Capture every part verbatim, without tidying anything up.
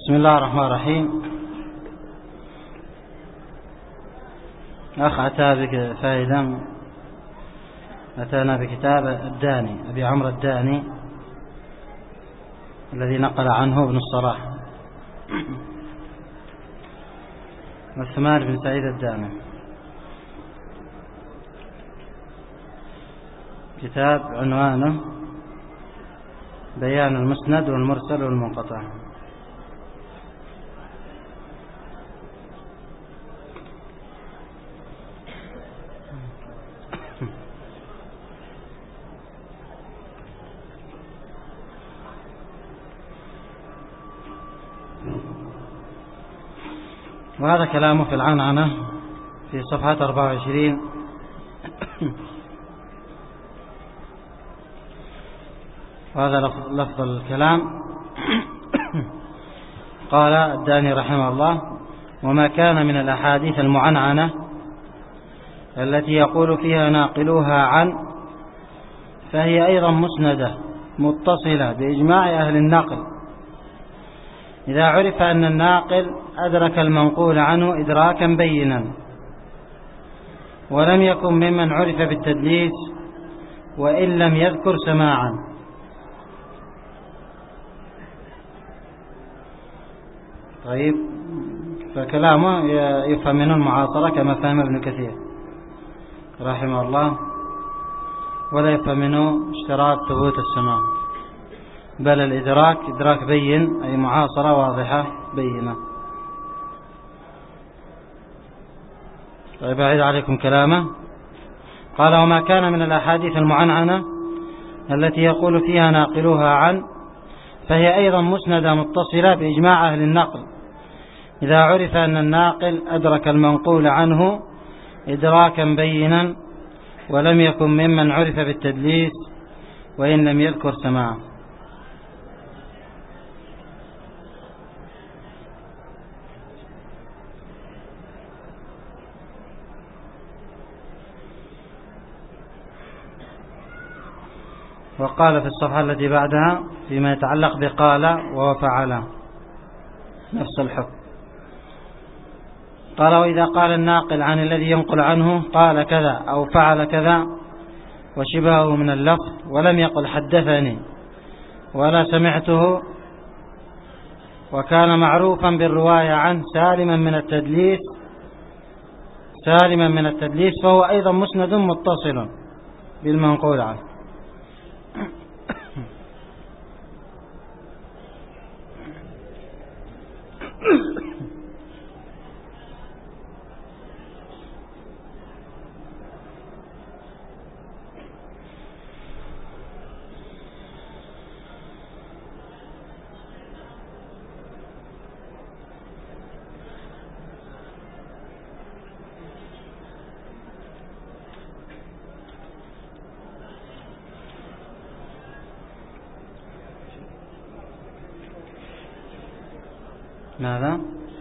بسم الله الرحمن الرحيم. أخ أتى بك فائدة أتانا بكتاب الداني أبي عمرو الداني الذي نقل عنه ابن الصلاح عثمان بن سعيد الداني. كتاب عنوانه بيان المسند والمرسل والمنقطع. وهذا كلامه في العنعنة في صفحة أربعة وعشرين. وهذا لفظ الكلام. قال الداني رحمه الله: وما كان من الأحاديث المعنعنة التي يقول فيها ناقلوها عن فهي أيضا مسندة متصلة بإجماع أهل النقل إذا عرف أن الناقل أدرك المنقول عنه إدراكا بينا ولم يكن ممن عرف بالتدليس وإن لم يذكر سماعا. طيب، فكلامه يفهم منه المعاصرة كما فهم ابن كثير رحمه الله، ولا يفهم منه اشتراط ثبوت السماع، بل الإدراك إدراك بين، أي معاصرة واضحة بينة. طيب، أعيد عليكم كلامه. قال: وما كان من الأحاديث المعنعنة التي يقول فيها ناقلوها عن فهي أيضا مسندة متصلة بإجماع أهل النقل إذا عرف أن الناقل أدرك المنقول عنه إدراكا بينا ولم يكن ممن عرف بالتدليس وإن لم يذكر سماعه. وقال في الصفحة التي بعدها فيما يتعلق بقال وفعل نفس الحكم. قال: وإذا قال الناقل عن الذي ينقل عنه قال كذا أو فعل كذا وشبهه من اللفظ ولم يقل حدثني ولا سمعته وكان معروفا بالرواية عنه سالما من التدليس سالما من التدليس فهو أيضا مسند متصل بالمنقول عنه. ماذا؟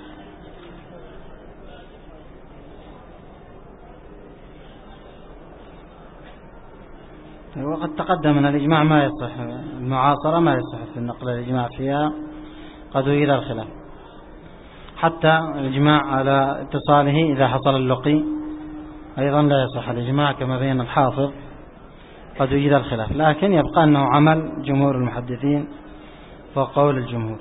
وقد تقدم أن الإجماع ما يصح، المعاصرة ما يصح في النقل الإجماع فيها قد يرى الخلاف، حتى الإجماع على اتصاله إذا حصل اللقي أيضا لا يصح الإجماع كما بين الحافظ، قد يرى الخلاف، لكن يبقى أنه عمل جمهور المحدثين وقول الجمهور.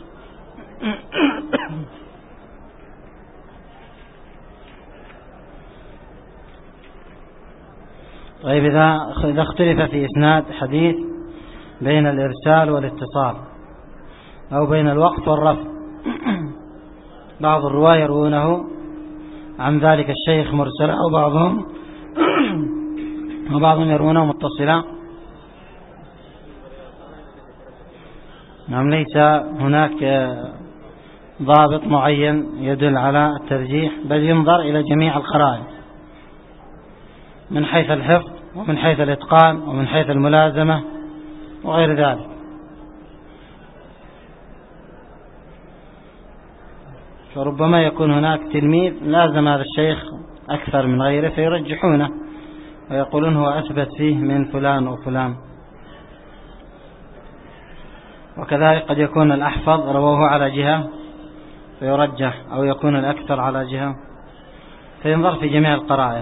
طيب، إذا اختلف في إسناد حديث بين الإرسال والاتصال أو بين الوقف والرفع، بعض الرواة يروونه عن ذلك الشيخ مرسلا وبعضهم وبعضهم يروونه متصلا، نعم، ليس هناك ضابط معين يدل على الترجيح، بل ينظر إلى جميع القرائن من حيث الحفظ ومن حيث الإتقان ومن حيث الملازمة وغير ذلك. فربما يكون هناك تلميذ لازم هذا الشيخ أكثر من غيره فيرجحونه ويقولون هو أثبت فيه من فلان وفلان. وكذلك قد يكون الأحفظ رواه على جهة فيرجح أو يكون الأكثر على جهة، فينظر في جميع القرائن.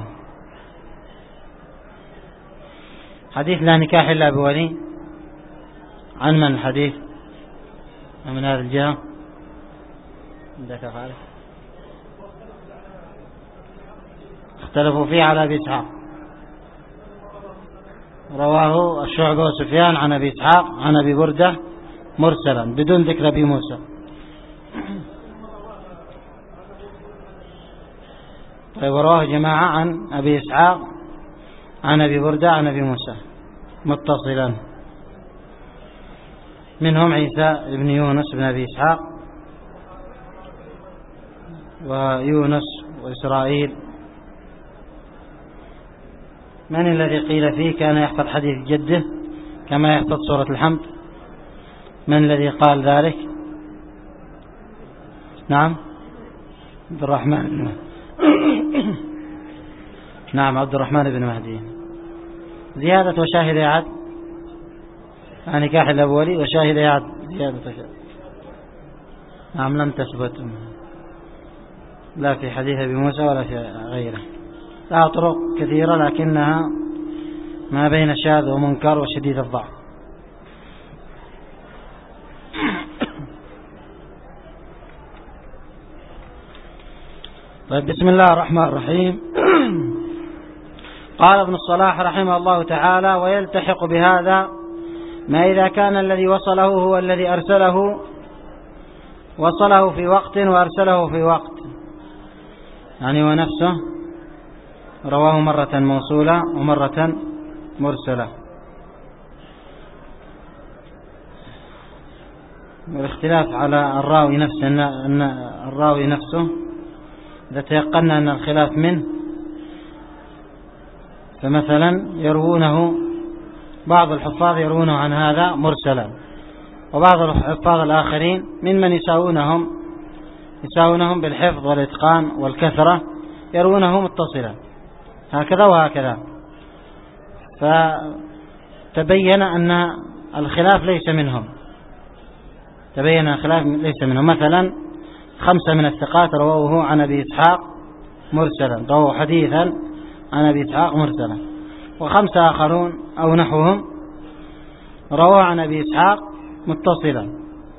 حديث لا نكاح إلا بولي، عن من الحديث من هذه الجهة؟ عندك فعله اختلفوا فيه على أبي إسحاق، رواه الشعبة وسفيان عن أبي إسحاق عن أبي بردة مرسلا بدون ذكر أبي موسى. طيب، ورواه جماعة عن أبي إسحاق عن أبي بردة عن أبي موسى متصلا، منهم عيسى بن يونس بن أبي إسحاق ويونس وإسرائيل. من الذي قيل فيه كان يحفظ حديث جده كما يحفظ سورة الحمد؟ من الذي قال ذلك؟ نعم، عبد الرحمن نعم عبد الرحمن بن مهدي. زيادة وشاهد يعد عن نكاح الأولي وشاهد يعد زيادة وشاهد. نعم، لم تثبت لا في حديث أبي موسى ولا في غيره. لها طرق كثيرة لكنها ما بين شاذ ومنكر وشديد الضعف. طيب، بسم الله الرحمن الرحيم. قال ابن الصلاح رحمه الله تعالى: ويلتحق بهذا ما إذا كان الذي وصله هو الذي أرسله، وصله في وقت وأرسله في وقت، يعني هو نفسه رواه مرة موصولة ومرة مرسلة. والاختلاف على الراوي نفسه، أن الراوي نفسه إذا تيقنا أن الخلاف منه، فمثلا يروونه بعض الحفاظ يروونه عن هذا مرسلا، وبعض الحفاظ الآخرين ممن يساوونهم يساوونهم بالحفظ والإتقان والكثرة يروونه متصلا، هكذا وهكذا. فتبين أن الخلاف ليس منهم تبين الخلاف ليس منهم. مثلا خمسة من الثقات رووه عن أبي إسحاق مرسلا، رووا حديثا عن أبي إسحاق مرسلا، وخمسة آخرون أو نحوهم رووا عن أبي إسحاق متصلا.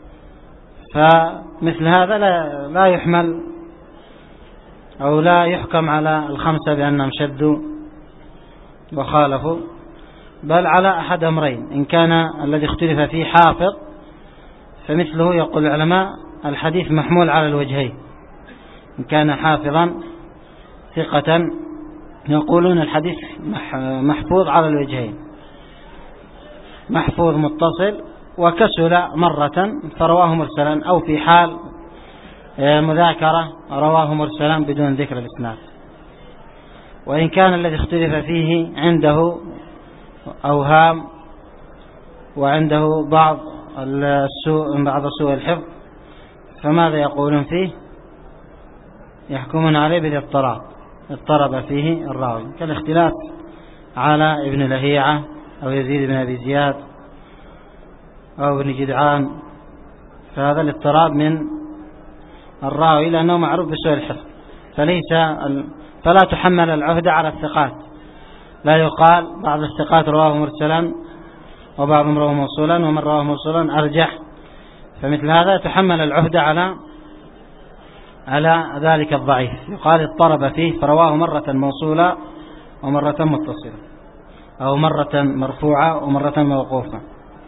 فمثل هذا لا, لا يحمل أو لا يحكم على الخمسة بأنهم شدوا وخالفوا، بل على أحد أمرين: إن كان الذي اختلف فيه حافظ فمثله يقول العلماء الحديث محمول على الوجهين، إن كان حافظا ثقة يقولون الحديث محفوظ على الوجهين، محفوظ متصل وكسل مرة فرواه مرسلا، أو في حال مذاكرة رواه مرسلا بدون ذكر الإسناد. وإن كان الذي اختلف فيه عنده أوهام وعنده بعض السوء بعض سوء الحفظ، فماذا يقولون فيه؟ يحكمون عليه بالاضطراب، اضطرب فيه الراوي، كالاختلاف على ابن لهيعة أو يزيد بن أبي زياد أو ابن جدعان، فهذا الاضطراب من الراوي لأنه معروف بسوء الحفظ، فليس فلا تحمل العهدة على الثقات، لا يقال بعض الثقات رواه مرسلا وبعضهم رواه موصولا ومن رواه موصولا أرجح، فمثل هذا تحمل العهدة على على ذلك الضعيف، يقال اضطرب فيه فرواه مرة موصولة ومرة متصلة، أو مرة مرفوعة ومرة موقوفة.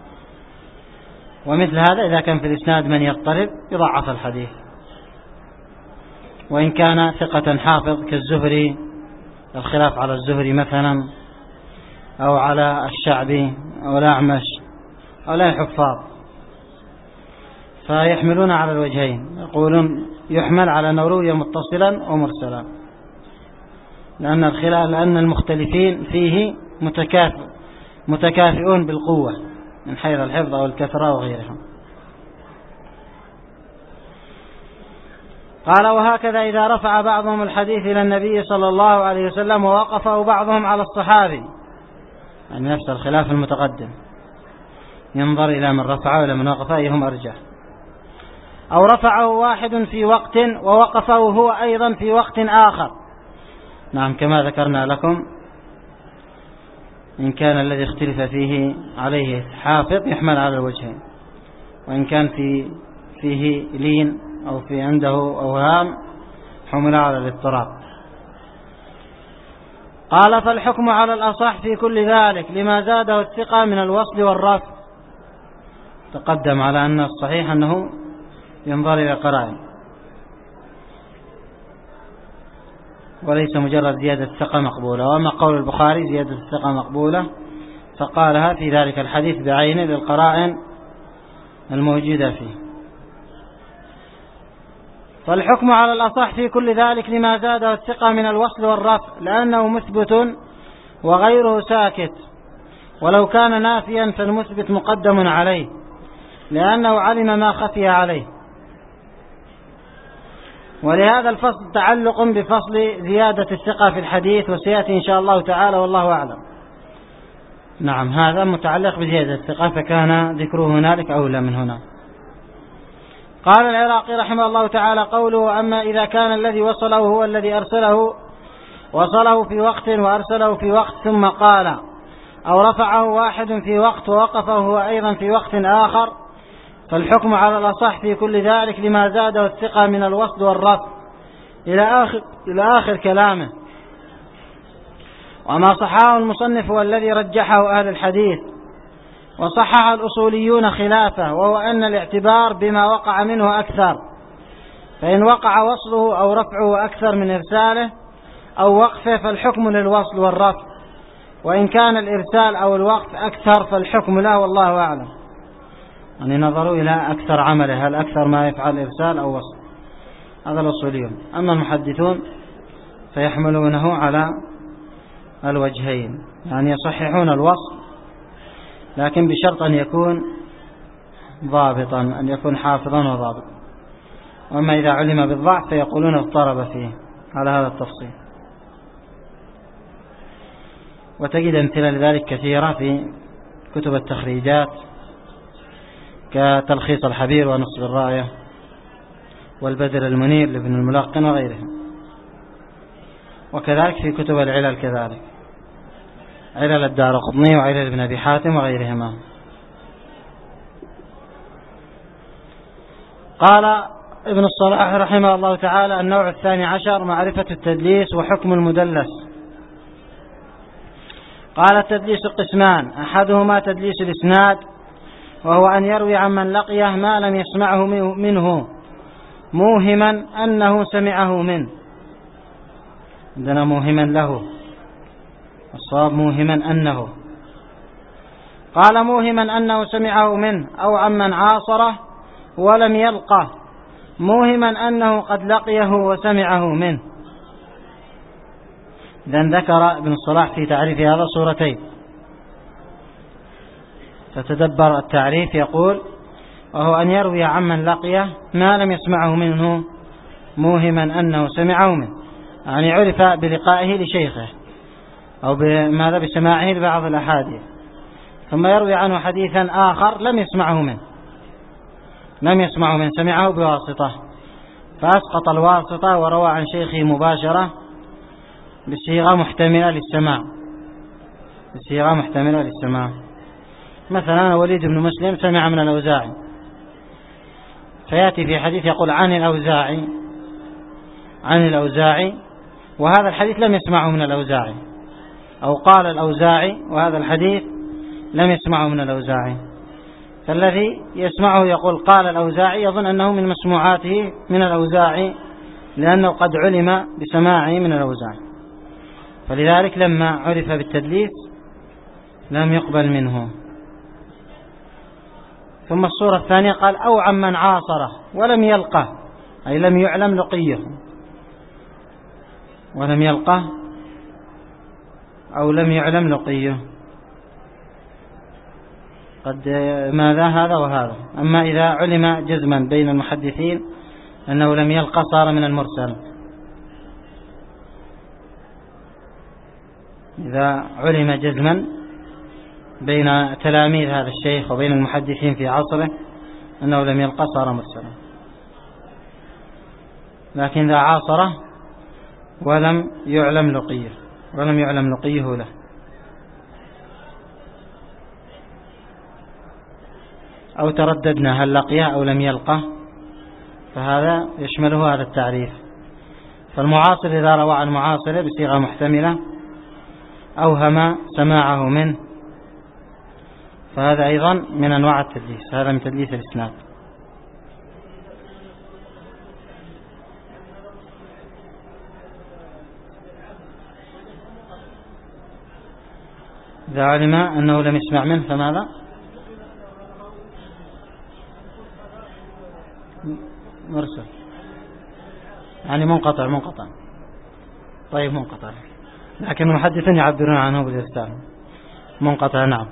ومثل هذا إذا كان في الإسناد من يضطرب يضعف الحديث. وإن كان ثقة حافظ كالزهري، الخلاف على الزهري مثلا، أو على الشعبي أو الأعمش أو لا الحفاظ، فيحملون على الوجهين، يقولون يحمل على نروي متصلا ومرسلا، لأن الخلاف لأن المختلفين فيه متكافئ متكافئون بالقوة من حيث الحفظ أو الكثرة وغيرها. قال: وهكذا إذا رفع بعضهم الحديث إلى النبي صلى الله عليه وسلم ووقفه بعضهم على الصحابي، يعني نفس الخلاف المتقدم، ينظر إلى من رفعه وإلى من وقفه أيهم أرجح. أو رفعه واحد في وقت ووقفه هو أيضا في وقت آخر. نعم، كما ذكرنا لكم، إن كان الذي اختلف فيه عليه حافظ يحمل على الوجهين، وإن كان في فيه لين أو في عنده أوهام حمل على الاضطراب. قال: فالحكم على الأصح في كل ذلك لما زاده الثقة من الوصل والرفع. تقدم على أن الصحيح أنه ينظر إلى قرائن وليس مجرد زيادة الثقة مقبولة. وأما قول البخاري زيادة الثقة مقبولة فقالها في ذلك الحديث بعينه للقرائن الموجودة فيه. فالحكم على الأصح في كل ذلك لما زاده الثقة من الوصل والرفع، لأنه مثبت وغيره ساكت، ولو كان نافيا فالمثبت مقدم عليه لأنه علم ما خفي عليه. ولهذا الفصل تعلق بفصل زيادة الثقة في الحديث، وسيأتي إن شاء الله تعالى، والله أعلم. نعم، هذا متعلق بزيادة الثقة، فكان ذكره هنالك أولى من هنا. قال العراقي رحمه الله تعالى: قوله: أما إذا كان الذي وصله هو الذي أرسله وصله في وقت وأرسله في وقت ثم قال، أو رفعه واحد في وقت ووقفه هو أيضا في وقت آخر، فالحكم على الأصح في كل ذلك لما زاده الثقة من الوصل والرفع إلى آخر, إلى آخر كلامه. وما صححه المصنف هو الذي رجحه أهل الحديث، وصحح الأصوليون خلافه، وهو أن الاعتبار بما وقع منه أكثر، فإن وقع وصله أو رفعه أكثر من إرساله أو وقفه فالحكم للوصل والرفع، وإن كان الإرسال أو الوقف أكثر فالحكم له، والله أعلم. يعني نظروا إلى أكثر عمله، هل أكثر ما يفعل إرسال أو وصل، هذا الأصوليون. أما المحدثون فيحملونه على الوجهين، يعني يصححون الوصل لكن بشرط أن يكون ضابطا، أن يكون حافظا وضابطا. وأما إذا علم بالضعف فيقولون اضطرب فيه، على هذا التفصيل. وتجد أمثلة لذلك كثيرة في كتب التخريجات كتلخيص الحبير ونصب الراية والبدر المنير لابن الملقن وغيرهم، وكذلك في كتب العلل كذلك، علل الدارقطني وعلل ابن أبي حاتم وغيرهما. قال ابن الصلاح رحمه الله تعالى: النوع الثاني عشر معرفة التدليس وحكم المدلس. قال: التدليس قسمان: أحدهما تدليس الإسناد، وهو أن يروي عمن لقيه ما لم يسمعه منه موهما أنه سمعه منه. عندنا موهما له، الصواب موهما أنه. قال: موهما أنه سمعه منه، أو عمن عاصره ولم يلقه موهما أنه قد لقيه وسمعه منه. إذن ذكر ابن الصلاح في تعريف هذا صورتين، فتدبر التعريف. يقول: وهو أن يروي عمن لقيه ما لم يسمعه منه موهما أنه سمعه منه، يعني عرف بلقائه لشيخه أو بماذا بسماعه لبعض الأحاديث، ثم يروي عنه حديثا آخر لم يسمعه منه لم يسمعه منه سمعه بواسطة، فأسقط الواسطة وروى عن شيخه مباشرة بصيغة محتملة للسماع بصيغة محتملة للسماع. مثلا وليد بن مسلم سمع من الأوزاعي، فيأتي في حديث يقول عن الأوزاعي عن الأوزاعي وهذا الحديث لم يسمعه من الأوزاعي، أو قال الأوزاعي وهذا الحديث لم يسمعه من الأوزاعي، فالذي يسمعه يقول قال الأوزاعي يظن أنه من مسموعاته من الأوزاعي، لأنه قد علم بسماعه من الأوزاعي، فلذلك لما عرف بالتدليس لم يقبل منه. ثم الصورة الثانية قال: أو عمن عاصره ولم يلقه، أي لم يعلم لقيه ولم يلقه أو لم يعلم لقيه، قد ماذا هذا وهذا. أما إذا علم جزما بين المحدثين أنه لم يلقى صار من المرسل. إذا علم جزما بين تلاميذ هذا الشيخ وبين المحدثين في عصره أنه لم يلقى صار مرسلا. لكن إذا عاصره ولم يعلم لقيه ولم يعلم لقيه له. أو ترددنا هل لقيه أو لم يلقه، فهذا يشمله هذا التعريف. فالمعاصر إذا روى عن معاصره بصيغة محتملة أوهم سماعه منه، فهذا أيضا من أنواع التدليس، هذا من تدليس الإسناد. إذا علم أنه لم يسمع منه فماذا؟ مرسل، يعني منقطع منقطع طيب منقطع، لكن المحدثين يعبرون عنه بالإرسال منقطع. نعم.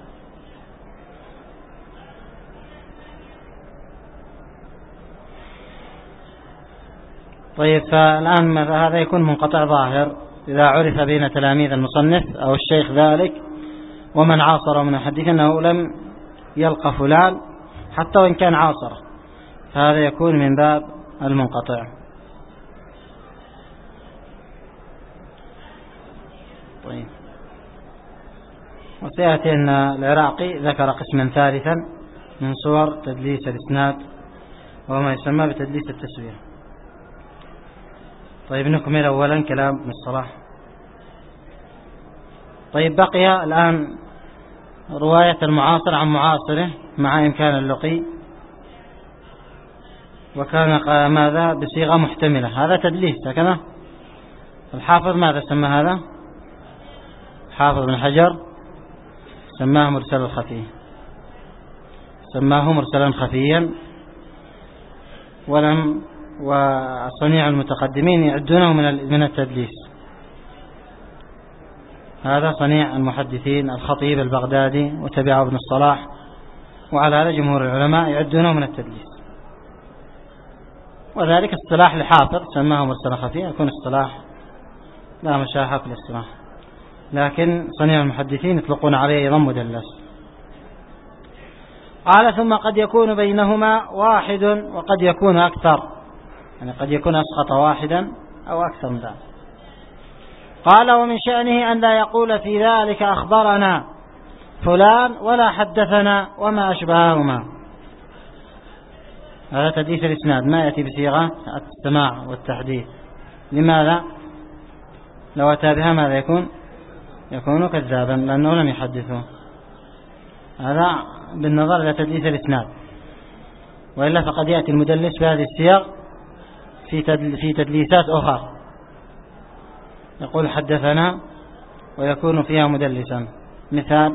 طيب، فالآن هذا يكون منقطع ظاهر إذا عرف بين تلاميذ المصنف أو الشيخ ذلك ومن عاصر من الحديث أنه لم يلقى فلان حتى وإن كان عاصر، فهذا يكون من باب المنقطع. طيب، وسيأتي أن العراقي ذكر قسما ثالثا من صور تدليس الإسناد وهو ما يسمى بتدليس التسوية. طيب، نكمل أولا كلام ابن الصلاح. طيب، بقي الآن رواية المعاصر عن معاصره مع إمكان اللقي، وكان ماذا بصيغة محتملة، هذا تدليس هكذا. الحافظ ماذا سمى هذا؟ حافظ بن حجر سماه مرسل الخفي، سماه مرسلا خفيا، ولم وصنيع المتقدمين يعدونه من من التدليس. هذا صنيع المحدثين، الخطيب البغدادي وتبعه ابن الصلاح، وعلى هذا جمهور العلماء يعدونه من التدليس، وذلك اصطلاح لحافظ سماه مرسل خفي، يكون اصطلاح لا مشاحة في الاصطلاح، لكن صنيع المحدثين يطلقون عليه أيضا مدلس. قال: ثم قد يكون بينهما واحد وقد يكون أكثر، يعني قد يكون أسقط واحدا أو أكثر من ذلك. قال: ومن شأنه أن لا يقول في ذلك أخبرنا فلان ولا حدثنا وما أشبههما. هذا تدليس الإسناد، ما يأتي بصيغة السماع والتحديث. لماذا؟ لو أتى بها ماذا يكون؟ يكون كذابا لأنه لم يحدثه. هذا بالنظر إلى تدليس الإسناد، وإلا فقد يأتي المدلس بهذه السياق في في تدليسات أخرى، يقول حدثنا ويكون فيها مدلسا. مثال: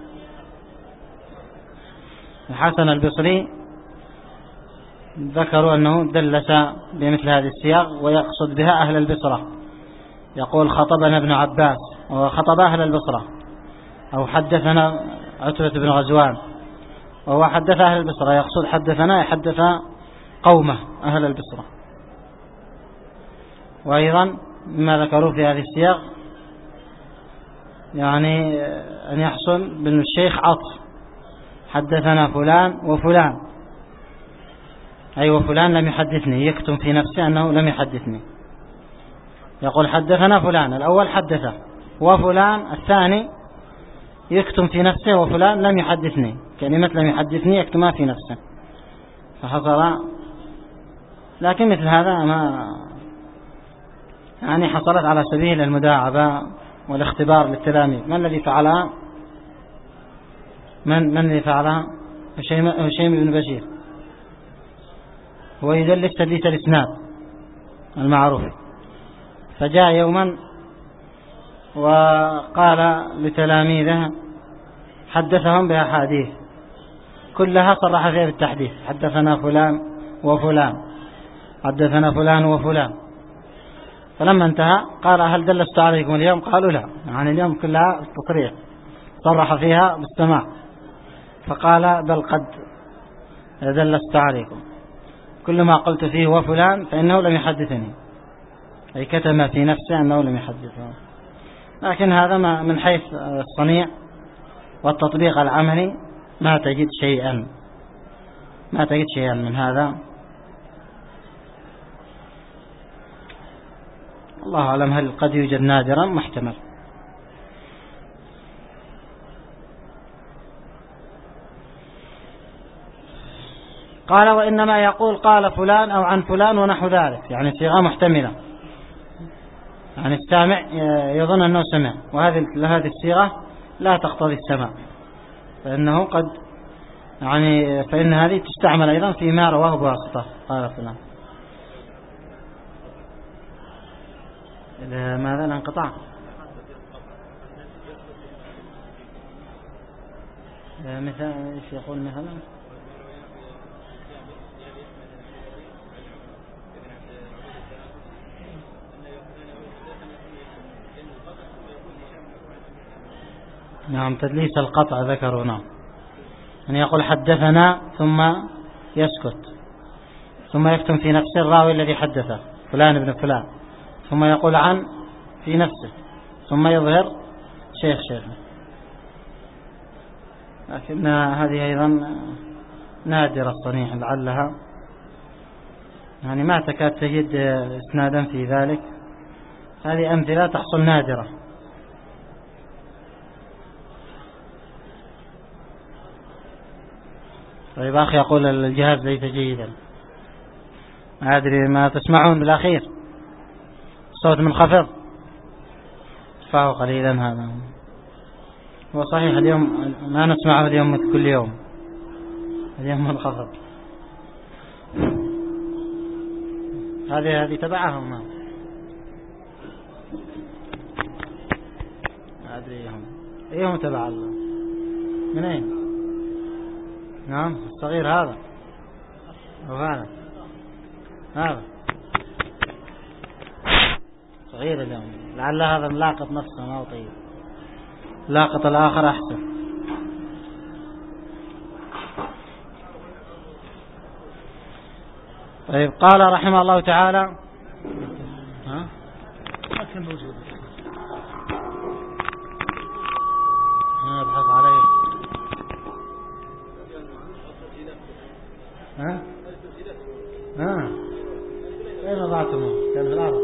الحسن البصري ذكروا أنه دلس بمثل هذه السياق ويقصد بها أهل البصرة، يقول خطبنا ابن عباس وخطب أهل البصرة، أو حدثنا عتبة بن غزوان وهو حدث أهل البصرة، يقصد حدثنا يحدث قومه أهل البصرة. وأيضا ما ذكروا في هذه السياق يعني أن يحصل بأن الشيخ عطف، حدثنا فلان وفلان، أي وفلان لم يحدثني، يكتم في نفسه أنه لم يحدثني، يقول حدثنا فلان الأول حدثه، وفلان الثاني يكتم في نفسه وفلان لم يحدثني، كلمة لم يحدثني يكتمها في نفسه، فحصل. لكن مثل هذا ما يعني حصلت على سبيل المداعبة والاختبار للتلاميذ. من الذي فعلها؟ من من الذي فعلها؟ هشيم بن بشير، هو يدلس تدليس الإسناد المعروف. فجاء يوما وقال لتلاميذه، حدثهم بأحاديث كلها صرح فيها بالتحديث، حدثنا فلان وفلان، حدثنا فلان وفلان. فلما انتهى قال: هل دلست عليكم اليوم؟ قالوا: لا، يعني اليوم كلها التصريح صرح فيها بالسماع. فقال: بل قد دلست عليكم، كل ما قلت فيه وفلان فإنه لم يحدثني، أي كتم في نفسه أنه لم يحدثه. لكن هذا ما من حيث الصنيع والتطبيق العملي ما تجد شيئا ما تجد شيئا من هذا. الله أعلم هل قد يوجد نادرا محتمل. قال وإنما يقول قال فلان أو عن فلان ونحو ذلك، يعني صيغة محتملة، يعني السامع يظن أنه سمع، وهذه هذه الصيغة لا تقتضي السماع، فإنه قد يعني فإن هذه تستعمل أيضا فيما رواه بواسطة. قال فلان ماذا الانقطاع مثلا ايش يقول مثلا نعم تدليس القطع ذكروا نعم، يعني يقول حدثنا ثم يسكت ثم يكتم في نفسه الراوي الذي حدثه فلان ابن فلان، ثم يقول عن في نفسه ثم يظهر شيخ شيخ، لكن هذه أيضا نادرة الصنيع، لعلها يعني ما تكاد تجد اسنادا في ذلك، هذه أمثلة تحصل نادرة. طيب أخي يقول الجهاز ليس جيدا، ما أدري ما تسمعون بالأخير صوت منخفض، ارفعوا قليلا، هذا هو صحيح اليوم ما نسمعه اليوم مثل كل يوم، اليوم منخفض. هذه هذه تبعهم ما أدري هم أيهم تبع الله من أين؟ نعم الصغير هذا أو هذا هذا صغير اليوم، لعل هذا ملاقط نفسه ما هو طيب، لاقط الآخر أحسن. طيب قال رحمه الله تعالى ها ابحث عليه ها ها اين وضعتموه؟ كان في الأرض.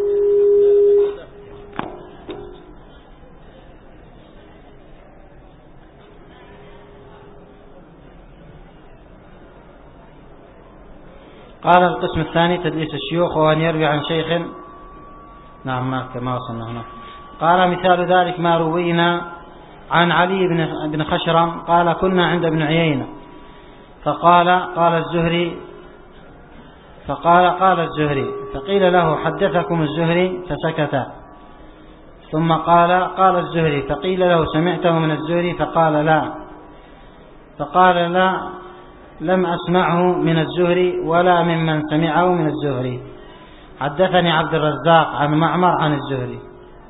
قال القسم الثاني تدليس الشيوخ، وأن يروي عن شيخ نعم ما كما وصلنا هنا. قال مثال ذلك ما روينا عن علي بن خشرم قال كنا عند ابن عيينة فقال قال الزهري فقال قال الزهري فقيل له حدثكم الزهري فسكت، ثم قال قال الزهري فقيل له سمعته من الزهري فقال لا، فقال لا لم أسمعه من الزهري ولا ممن سمعه من الزهري، حدثني عبد الرزاق عن معمر عن الزهري.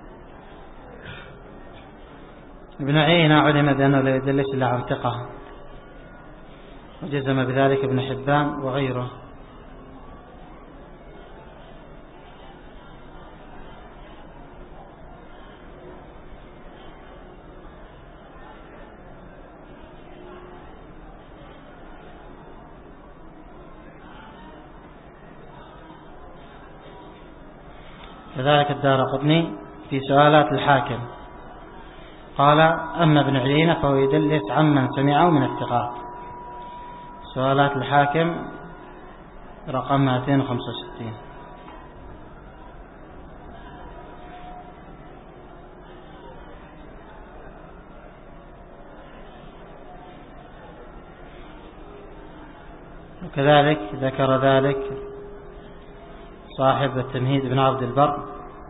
ابن عيينة علم بأنه لا يدلس إلا عن ثقة، وجزم بذلك ابن حبان وغيره. كذلك الدارقطني في سؤالات الحاكم قال أما ابن عيينة فهو يدلس عمن سمعه من الثقات، سؤالات الحاكم رقم مئتين وخمسة وستين. وكذلك ذكر ذلك صاحب التمهيد بن عبد البر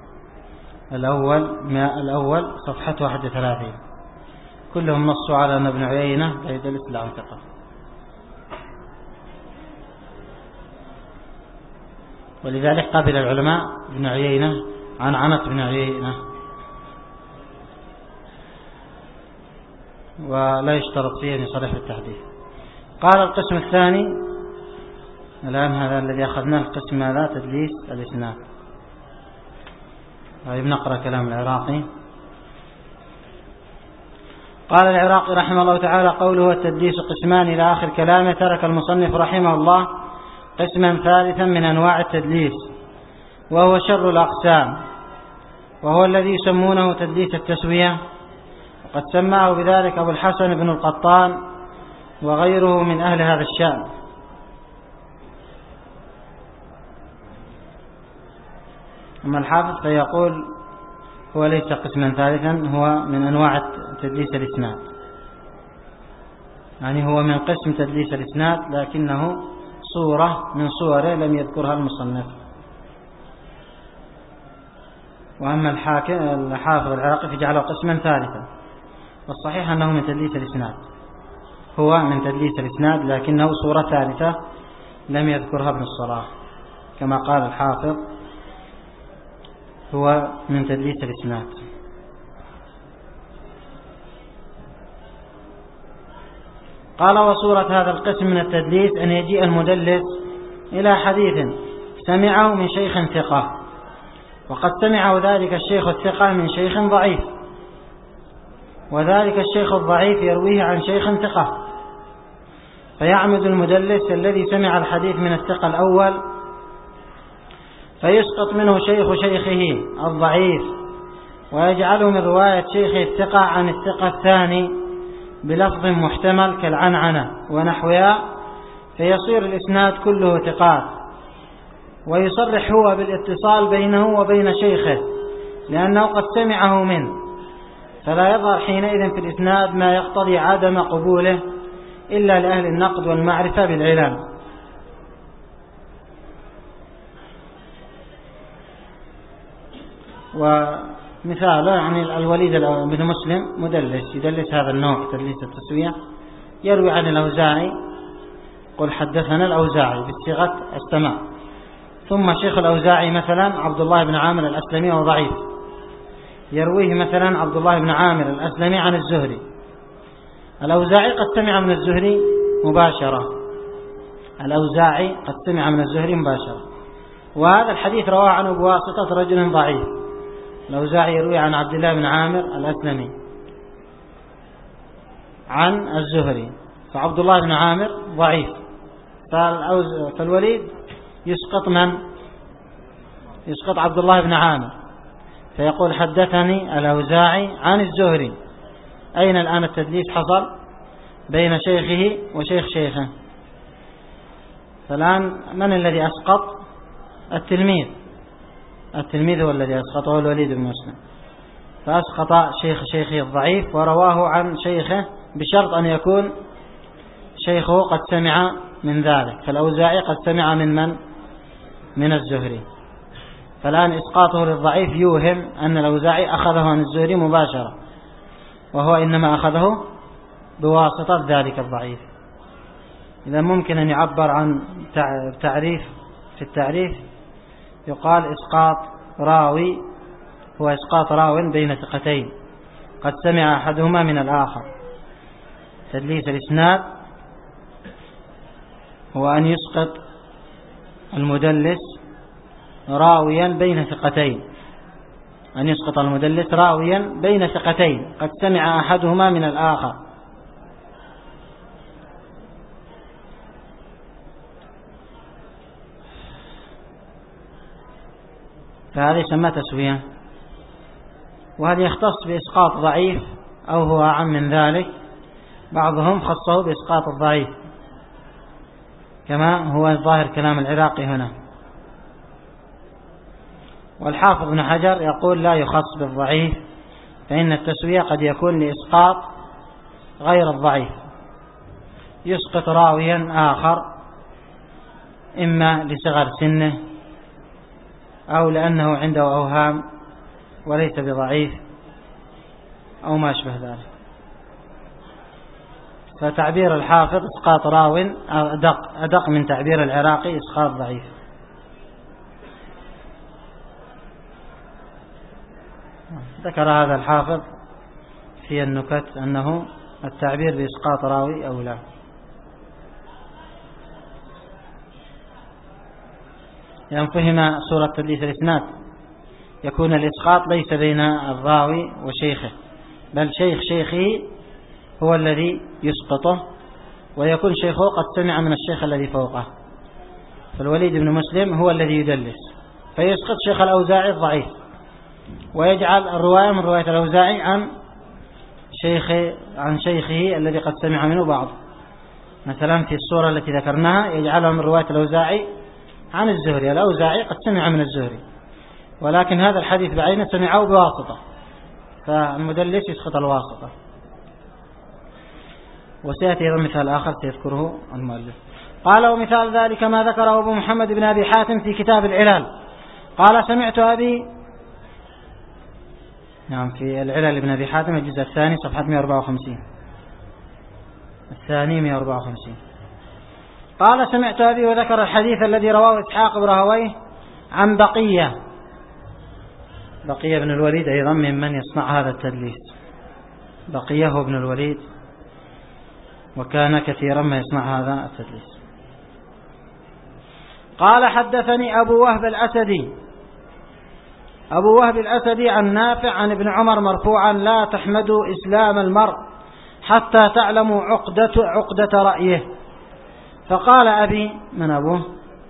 الأول الأول صفحة واحد وثلاثين، كلهم نصوا على أن ابن عيينة لا يدلس إلا عن ثقة. ولذلك قبل العلماء ابن عيينة عن عنة ابن عيينة، ولا يشترط فيه أن يصرح بالتحديث. قال القسم الثاني الآن هذا الذي أخذناه القسم هذا تدليس الإسناد. طيب نقرأ كلام العراقي. قال العراقي رحمه الله تعالى قوله التدليس قسمان إلى آخر كلامه، ترك المصنف رحمه الله قسما ثالثا من أنواع التدليس وهو شر الأقسام، وهو الذي يسمونه تدليس التسوية، وقد سماه بذلك أبو الحسن بن القطان وغيره من أهل هذا الشأن. أما الحافظ فيقول هو ليس قسما ثالثا، هو من أنواع تدليس الإسناد، يعني هو من قسم تدليس الإسناد لكنه صورة من صوره لم يذكرها المصنف. وأما الحافظ العراقي فجعله قسما ثالثا، والصحيح أنه من تدليس الإسناد، هو من تدليس الإسناد لكنه صورة ثالثة لم يذكرها ابن الصلاح، كما قال الحافظ هو من تدليس الإسناد. قال وصورة هذا القسم من التدليس أن يجيء المدلس إلى حديث سمعه من شيخ ثقة، وقد سمعه ذلك الشيخ الثقة من شيخ ضعيف، وذلك الشيخ الضعيف يرويه عن شيخ ثقة، فيعمد المدلس الذي سمع الحديث من الثقة الأول فيسقط منه شيخ شيخه الضعيف، ويجعله من رواية شيخه الثقة عن الثقة الثاني بلفظ محتمل كالعنعنة ونحوها، فيصير الإسناد كله ثقات، ويصرح هو بالاتصال بينه وبين شيخه لأنه قد سمعه منه، فلا يظهر حينئذ في الإسناد ما يقتضي عدم قبوله إلا لأهل النقد والمعرفة بالعلل. ومثاله يعني الوليد بن مسلم مدلس يدلس هذا النوع تدليس التسوية، يروي عن الأوزاعي قل حدثنا الأوزاعي بالصيغة السماع، ثم شيخ الأوزاعي مثلا عبد الله بن عامر الأسلمي وضعيف، يرويه مثلا عبد الله بن عامر الأسلمي عن الزهري، الأوزاعي قد سمع من الزهري مباشرة، الأوزاعي قد سمع من الزهري مباشرة، وهذا الحديث رواه عنه بواسطة رجل ضعيف، الأوزاعي يروي عن عبد الله بن عامر الأسلمي عن الزهري، فعبد الله بن عامر ضعيف، فالوليد يسقط من؟ يسقط عبد الله بن عامر، فيقول حدثني الأوزاعي عن الزهري. أين الآن التدليس حصل؟ بين شيخه وشيخ شيخه. فالآن من الذي أسقط؟ التلميذ، التلميذ هو الذي أسقطه الوليد بن مسلم، فأسقط شيخ شيخه الضعيف ورواه عن شيخه بشرط أن يكون شيخه قد سمع من ذلك، فالأوزاعي قد سمع من من؟ من الزهري، فالآن إسقاطه للضعيف يوهم أن الأوزاعي أخذه عن الزهري مباشرة، وهو إنما أخذه بواسطة ذلك الضعيف. إذا ممكن أن يعبر عن تعريف، في التعريف يقال إسقاط راوي هو إسقاط راو بين ثقتين قد سمع أحدهما من الآخر. تدليس الإسناد هو أن يسقط المدلس راويا بين ثقتين، أن يسقط المدلس راويا بين ثقتين قد سمع أحدهما من الآخر. فهذا يسمى تسوية، وهذا يختص بإسقاط ضعيف أو هو أعم من ذلك، بعضهم خصه بإسقاط الضعيف كما هو ظاهر كلام العراقي هنا. والحافظ بن حجر يقول لا يخص بالضعيف، فإن التسوية قد يكون لإسقاط غير الضعيف، يسقط راويا آخر إما لصغر سنه أو لأنه عنده أوهام وليس بضعيف أو ما أشبه ذلك. فتعبير الحافظ إسقاط راو أدق, أدق من تعبير العراقي إسقاط ضعيف. ذكر هذا الحافظ في النكت أنه التعبير بإسقاط راوي أو لا. يعني فهم صورة تدليس الإسناد يكون الإسقاط ليس بين الراوي وشيخه، بل شيخ شيخه هو الذي يسقطه، ويكون شيخه قد سمع من الشيخ الذي فوقه. فالوليد بن مسلم هو الذي يدلس فيسقط شيخ الأوزاعي الضعيف، ويجعل الرواية من رواية الأوزاعي عن شيخ عن شيخه الذي قد سمع منه بعض. مثلا في الصورة التي ذكرناها يجعلها من رواية الأوزاعي عن الزهري، الأوزاعي قد سمع من الزهري ولكن هذا الحديث بعينه سمعه بواسطة، فالمدلس يسقط الواسطة. وسيأتي أيضا مثال آخر سيذكره المؤلف. قال ومثال ذلك ما ذكره أبو محمد بن أبي حاتم في كتاب العلال. قال سمعت أبي، نعم في العلل ابن أبي حاتم الجزء الثاني صفحة مئة وأربعة وخمسين، الثاني مئة وأربعة وخمسين. قال سمعت أبي وذكر الحديث الذي رواه إسحاق بن راهويه عن بقية، بقية بن الوليد أيضا ممن يصنع هذا التدليس، بقية هو ابن الوليد وكان كثيرا ما يصنع هذا التدليس. قال حدثني أبو وهب الأسدي، أبو وهب الأسدي عن نافع عن ابن عمر مرفوعا لا تحمدوا إسلام المرء حتى تعلموا عقدة, عقدة رأيه. فقال أبي، من أبوه؟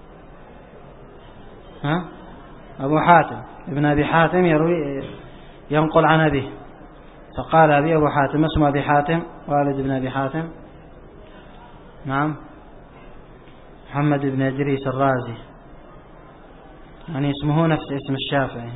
ها؟ أبو حاتم ابن أبي حاتم يروي ينقل عن أبيه، فقال أبي أبو حاتم، اسمه أبي حاتم والد ابن أبي حاتم، نعم محمد بن إدريس الرازي، يعني اسمه نفس اسم الشافعي.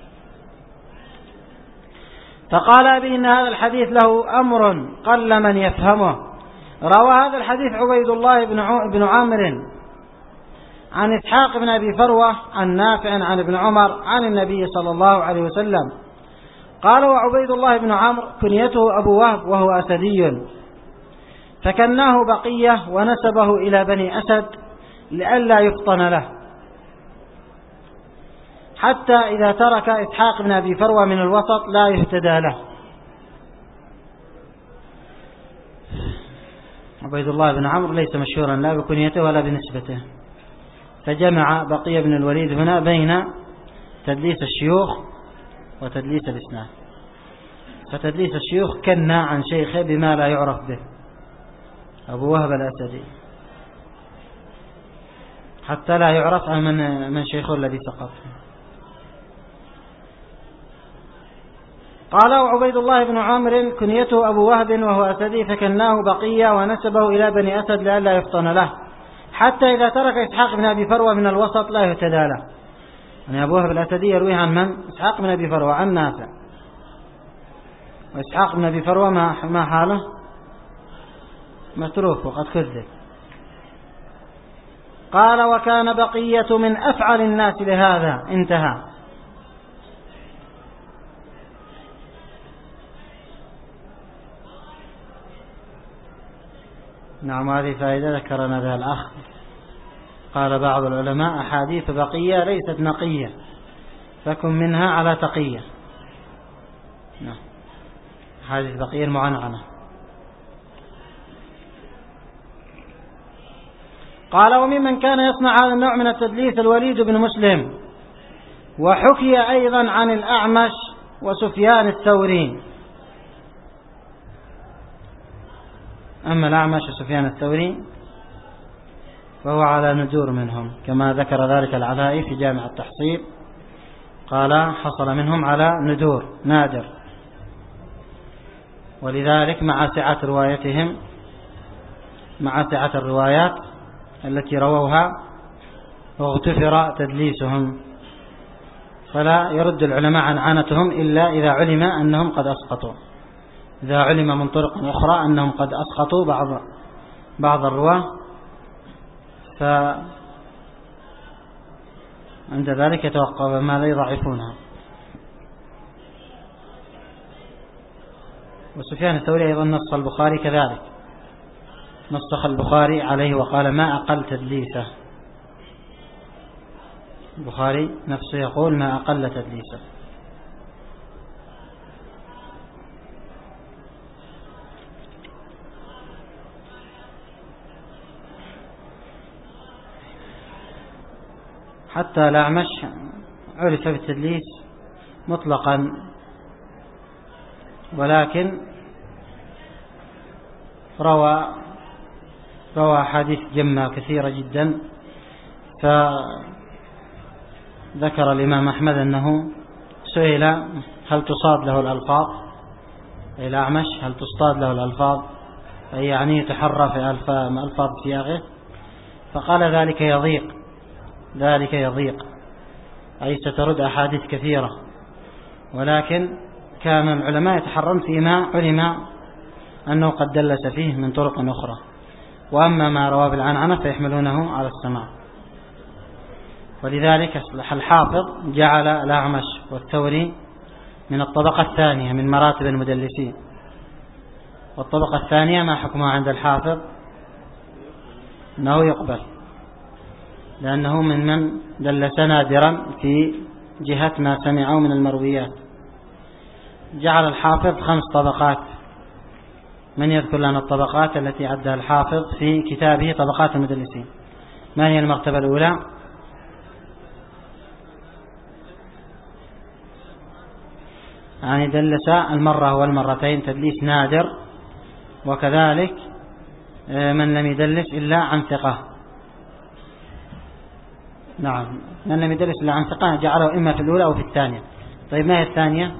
فقال أبي إن هذا الحديث له أمر قل من يفهمه. روى هذا الحديث عبيد الله بن عامر عن إسحاق بن أبي فروة عن نافع عن ابن عمر عن النبي صلى الله عليه وسلم. قال وعبيد الله بن عمرو كنيته أبو وهب وهو أسدي، فكناه بقية ونسبه إلى بني أسد لئلا يفطن له، حتى إذا ترك إسحاق بن أبي فروة من الوسط لا يهتدى له. عبيد الله بن عمرو ليس مشهورا لا بكنيته ولا بنسبته، فجمع بقية بن الوليد هنا بين تدليس الشيوخ وتدليس الإسناد. فتدليس الشيوخ كنا عن شيخه بما لا يعرف به، أبو وهب الأسدي، حتى لا يعرف من من شيخه الذي سقط. قال عبيد الله بن عامر كنيته أبو وهب وهو أسدي، فكناه بقية ونسبه إلى بني أسد لئلا يفطن له، حتى إذا ترك إسحاق بن أبي فروة من الوسط لا يهتدى له. يعني أبو وهب الأسدي يرويه عن من؟ إسحاق بن أبي فروة عن نافع، وإسحاق بن أبي فروة ما ما حاله؟ متروك وقد كذب. قال وكان بقية من أفعل الناس لهذا. انتهى. نعم هذه فائدة ذكرنا بها الأخ. قال بعض العلماء أحاديث بقية ليست نقية، فكن منها على تقية. نعم حديث بقية المعنعنة. قال وممن كان يصنع هذا النوع من التدليس الوليد بن مسلم، وحكي أيضا عن الأعمش وسفيان الثوري. أما الأعمش وسفيان الثوري فهو على ندور منهم، كما ذكر ذلك العلائي في جامع التحصيل، قال حصل منهم على ندور نادر، ولذلك مع سعة روايتهم مع سعة الروايات التي رووها واغتفر تدليسهم، فلا يرد العلماء عن عنتهم إلا إذا علم أنهم قد أسقطوا، إذا علم من طرق أخرى أنهم قد أسقطوا بعض بعض الرواة، فعند ذلك يتوقف ما لا يضعفونها. وسفيان الثوري أيضا نص البخاري كذلك، نصخ البخاري عليه وقال ما أقل تدليسه، البخاري نفسه يقول ما أقل تدليسه. حتى الأعمش عرف بالتدليس مطلقا، ولكن روى روى حديث جمة كثيرة جدا، فذكر الإمام أحمد أنه سئل هل تصاد له الألفاظ، أي الأعمش هل تصاد له الألفاظ، أي يعني يتحرى في ألفاظ سياغه، فقال ذلك يضيق، ذلك يضيق أي سترد أحاديث كثيرة، ولكن كان العلماء يتحرون فيما علم أنه قد دلس فيه من طرق أخرى، وأما ما رواه بالعنعنة فيحملونه على السماع. ولذلك الحافظ جعل الأعمش والثوري من الطبقة الثانية من مراتب المدلسين. والطبقة الثانية ما حكمها عند الحافظ أنه يقبل، لأنه من من دلس نادرا في جهة ما سمعوا من المرويات. جعل الحافظ خمس طبقات. من يذكر لنا الطبقات التي عدها الحافظ في كتابه طبقات المدلسين؟ ما هي المرتبة الأولى؟ يعني دلس المرة والمرتين، تدليس نادر، وكذلك من لم يدلس إلا عن ثقة. نعم، من لم يدلس إلا عن ثقة جعله إما في الأولى أو في الثانية. طيب ما هي الثانية؟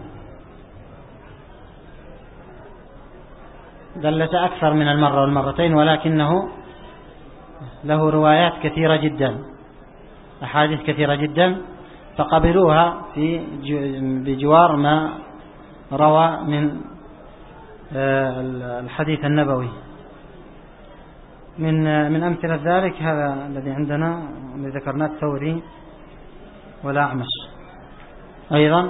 دلس أكثر من المرة والمرتين، ولكنه له روايات كثيرة جدا، أحاديث كثيرة جدا، فقبلوها في بجوار ما روى من الحديث النبوي. من من أمثلة ذلك هذا الذي عندنا الذي ذكرناه الثوري والأعمش. أيضا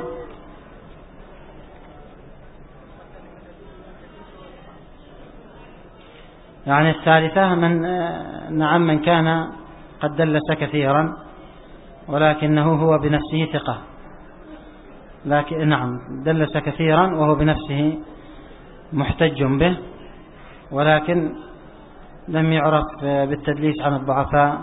يعني الثالثة من نعم من كان قد دلس كثيرا ولكنه هو بنفسه ثقة، لكن نعم دلس كثيرا وهو بنفسه محتج به، ولكن لم يعرف بالتدليس عن الضعفاء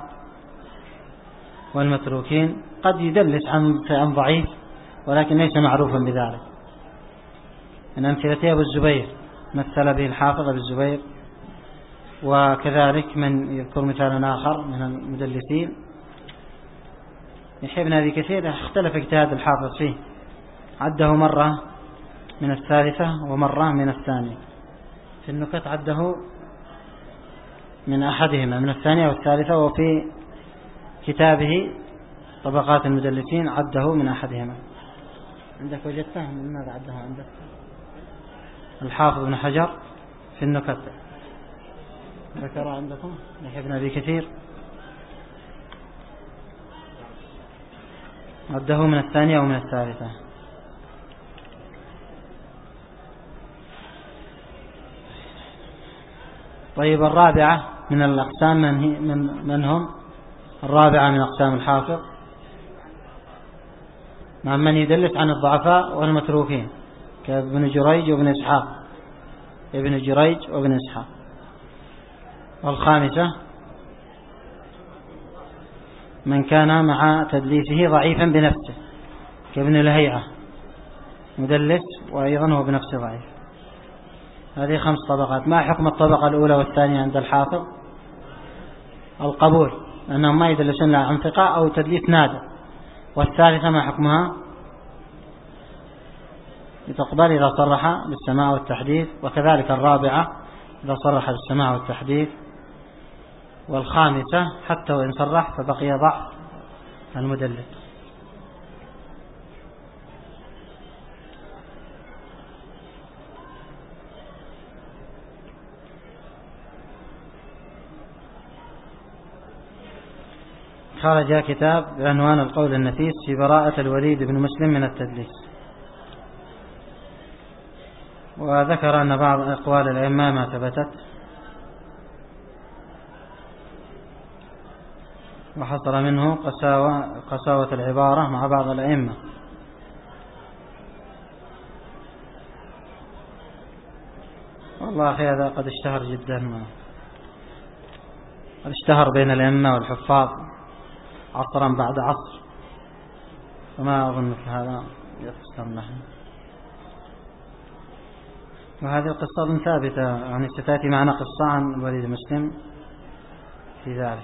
والمتروكين. قد يدلس عن ضعيف ولكن ليس معروفا بذلك. من أمثلته أبو الزبير، مثل به الحافظ أبو الزبير. وكذلك من يذكر مثالا آخر من المدلسين يحيى بن أبي كثير، اختلف اجتهاد الحافظ فيه، عده مرة من الثالثة ومرة من الثانية. في النكت عده من أحدهما، من الثانية والثالثة، وفي كتابه طبقات المدلسين عده من أحدهما. عندك وجدته؟ من ماذا عده عندك؟ الحافظ بن حجر في النكت ذكر عندكم يحيى بن أبي كثير عده من الثانية ومن الثالثة. طيب الرابعة من الأقسام من, هي من, من هم؟ الرابعة من أقسام الحافظ مع من يدلس عن الضعفاء والمتروكين كابن جريج وابن إسحاق، ابن جريج وابن إسحاق. والخامسة من كان مع تدليسه ضعيفا بنفسه كابن الهيعة، مدلس وأيضا هو بنفسه ضعيف. هذه خمس طبقات. ما حكم الطبقة الأولى والثانية عند الحافظ؟ القبول، لأنهم ما يدلسون لا عن ثقة أو تدليس نادر. والثالثة ما حكمها؟ تقبل إذا صرح بالسماع والتحديث. وكذلك الرابعة إذا صرح بالسماع والتحديث. والخامسة حتى وإن صرح فبقي ضعف المدلس. خرج كتاب بعنوان القول النفيس في براءة الوليد بن مسلم من التدليس، وذكر أن بعض أقوال الأئمة ما ثبتت، وحصل منه قساوة, قساوة العبارة مع بعض الأئمة. والله أخي هذا قد اشتهر جدا، قد اشتهر بين الأئمة والحفاظ عصرا بعد عصر، وما أظن مثل هذا يخسر نحن. وهذه القصة ثابتة، يعني ستأتي معنا قصة عن الوليد مسلم في ذلك.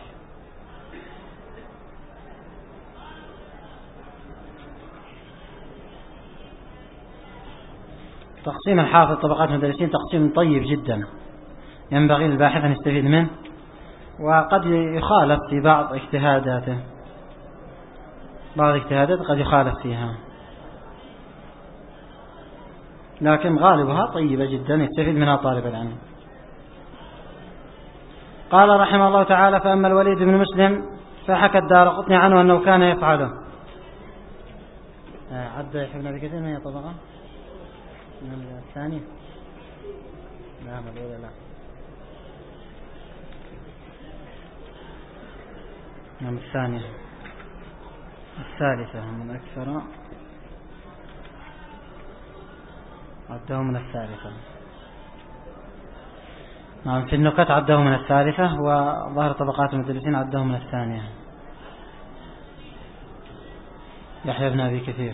تقسيم الحافظ طبقات المدرسين تقسيم طيب جدا، ينبغي للباحث أن يستفيد منه، وقد يخالف في بعض اجتهاداته، بعض الاجتهادات قد يخالف فيها، لكن غالبها طيبة جدا يستفيد منها طالب العلم. قال رحمه الله تعالى: فأما الوليد بن مسلم فحكى الدارقطني عنه أنه كان يفعله. عد يحبنا بكثير من طبقة من الثاني، لا من الأولى لا، من الثانية الثالثة من أكثر، عده من الثالثة. نعم، في النكت عده من الثالثة، وظاهر طبقات المدرسين عده من الثانية. يحيى بن أبي كثير.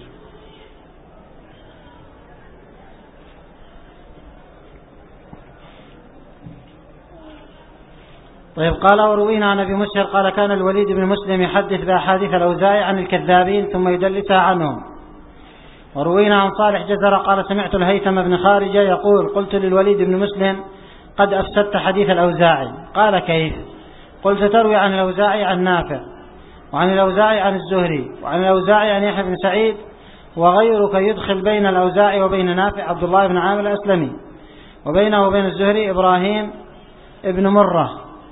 طيب، قال: وروينا عن أبي مسهر قال: كان الوليد بن مسلم يحدث بأحاديث الأوزاعي عن الكذابين ثم يدلسها عنهم. وروينا عن صالح جزر قال: سمعت الهيثم بن خارجة يقول: قلت للوليد بن مسلم: قد أفسدت حديث الأوزاعي. قال: كيف؟ قلت: تروي عن الأوزاعي عن نافع، وعن الأوزاعي عن الزهري، وعن الأوزاعي عن يحيى بن سعيد، وغيرك يدخل بين الأوزاعي وبين نافع عبد الله بن عامر الأسلمي، وبينه وبين الزهري إبراهيم ابن مرة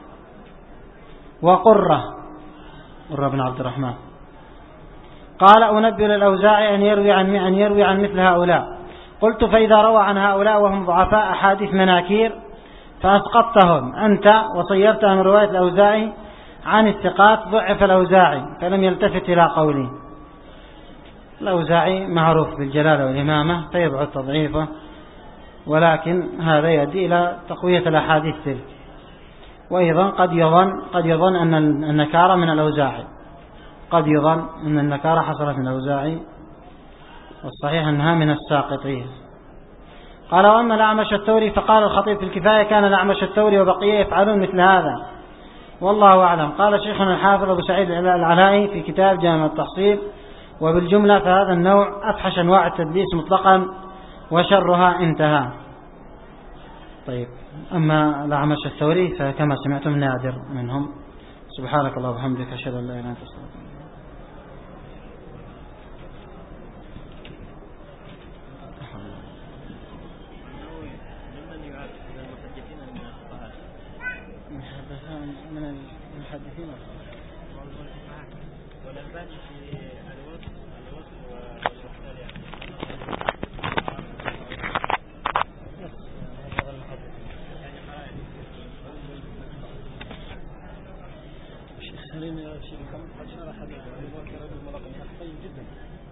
وقرة قرة بن عبد الرحمن. قال: أنبئ للأوزاعي أن يروي عن أن يروي عن مثل هؤلاء. قلت: فإذا روى عن هؤلاء وهم ضعفاء أحاديث مناكير فأسقطتهم أنت وصيرتها من رواية الأوزاعي عن الثقات، ضعف الأوزاعي فلم يلتفت إلى قولي. الأوزاعي معروف بالجلالة والإمامة فيبعد تضعيفه، ولكن هذا يؤدي إلى تقوية الأحاديث تلك. وأيضا قد يظن قد يظن أن النكارة من الأوزاعي، قد يظن أن النكارة حصلت من الأوزاعي، والصحيح أنها من الساقطين. قال: وأما الأعمش الثوري فقال الخطيب في الكفاية: كان الأعمش الثوري وبقية يفعلون مثل هذا، والله أعلم. قال شيخنا الحافظ أبو سعيد العلائي في كتاب جامع التحصيل: وبالجملة فهذا النوع أفحش أنواع التدليس مطلقا وشرها انتهى. طيب، أما الأعمش الثوري فكما سمعتم نادر منهم. سبحانك الله وبحمدك، أشهد أن لا إله إلا أنت، أستغفرك. من المحدثين والألباني في الوصف الوصف والمختار الشيخ سليم يا شيخ قد شرح هذا الملقب طيب جدا.